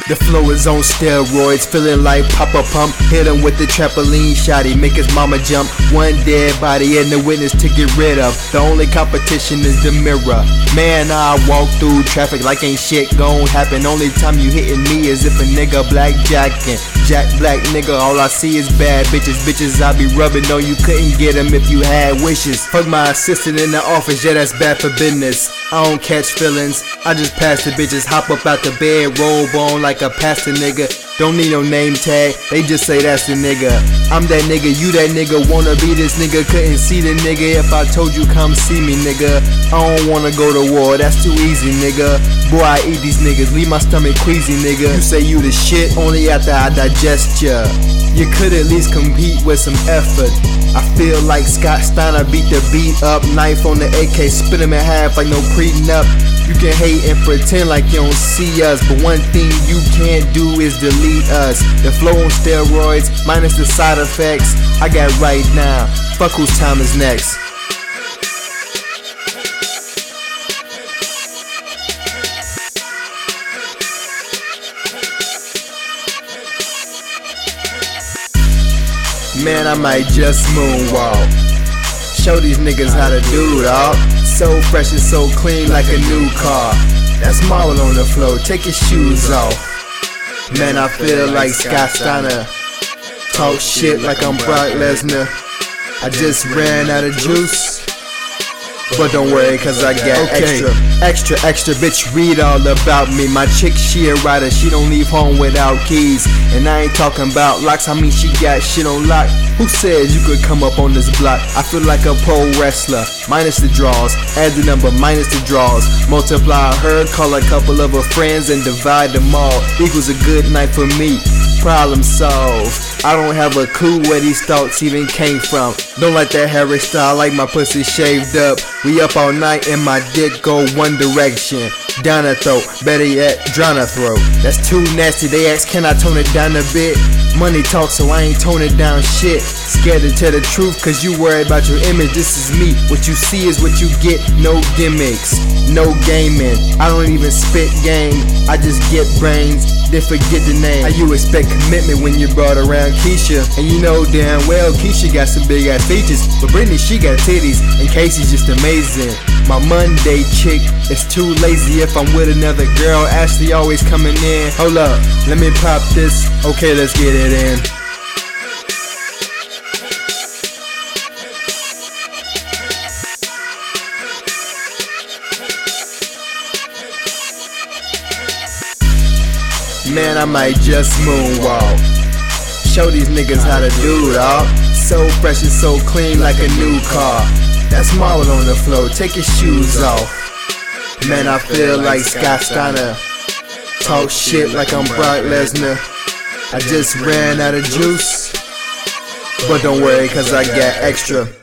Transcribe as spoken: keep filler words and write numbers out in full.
The flow is on steroids, feeling like Papa Pump. Hit him with the trampoline shotty, make his mama jump. One dead body and the witness to get rid of. The only competition is the mirror. Man, I walk through traffic like ain't shit gon' happen. Only time you hitting me is if a nigga blackjacking. Jack Black nigga, all I see is bad bitches. Bitches I be rubbing on, you couldn't get them if you had wishes. Fuck my assistant in the office, yeah that's bad for business. I don't catch feelings, I just pass the bitches. Hop up out the bed, robe on like a pastor nigga. Don't need no name tag, they just say that's the nigga. I'm that nigga, you that nigga, wanna be this nigga. Couldn't see the nigga if I told you come see me nigga. I don't wanna go to war, that's too easy nigga. Boy I eat these niggas, leave my stomach queasy nigga. You say you the shit, only after I digest ya. You could at least compete with some effort. I feel like Scott Steiner beat the beat up. Knife on the A K, spit him in half like no prenup. You can hate and pretend like you don't see us, but one thing you can't do is delete us. The flow on steroids, minus the side effects. I got right now, fuck whose time is next. Man, I might just moonwalk. Show these niggas how to do, dawg. So fresh and so clean like a new car. That's marble on the floor, take your shoes off. Man, I feel like Scott Steiner. Talk shit like I'm Brock Lesnar. I just ran out of juice. But don't worry cause I got okay. extra Extra, extra, bitch read all about me. My chick, she a rider, she don't leave home without keys. And I ain't talking about locks, I mean she got shit on lock. Who said you could come up on this block? I feel like a pro wrestler, minus the draws. Add the number, minus the draws. Multiply her, call a couple of her friends and divide them all. Equals a good night for me, problem solved. I don't have a clue where these thoughts even came from. Don't like that Harry style, like my pussy shaved up. We up all night and my dick go one direction. Down her throat, better yet, drown her throat. That's too nasty, they ask can I tone it down a bit? Money talk so I ain't tone it down shit. Scared to tell the truth cause you worry about your image. This is me, what you see is what you get. No gimmicks, no gaming. I don't even spit game, I just get brains, then forget the name. How you expect commitment when you brought around Keisha? And you know damn well Keisha got some big ass features, but Brittany she got titties and Casey's just amazing. My Monday chick is too lazy if I'm with another girl. Ashley always coming in. Hold up, let me pop this. Okay, let's get it in. Man, I might just moonwalk. Show these niggas how to do, dawg. So fresh and so clean like a new car. That's marble on the floor, take your shoes off. Man, I feel like Scott Steiner. Talk shit like I'm Brock Lesnar. I just ran out of juice. But don't worry cause I got extra.